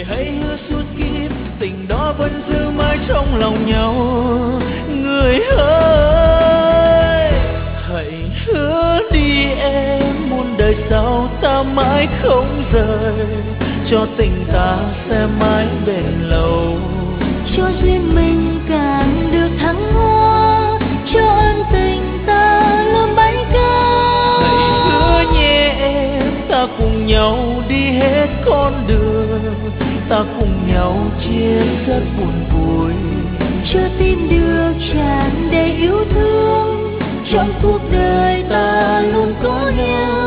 người hãy hứa suốt kiếp tình đó vẫn giữ mãi trong lòng nhau. Người ơi hãy hứa đi em, muôn đời sau ta mãi không rời, cho tình ta sẽ mãi bền lâu, cho duyên mình càng được thăng hoa, cho ân tình ta luôn bay cao. Hãy hứa nhé em, ta cùng nhau đi hết con đường, ta cùng nhau chia rất buồn vui, cho tim được tràn đầy yêu thương, trong cuộc đời ta luôn có nhau.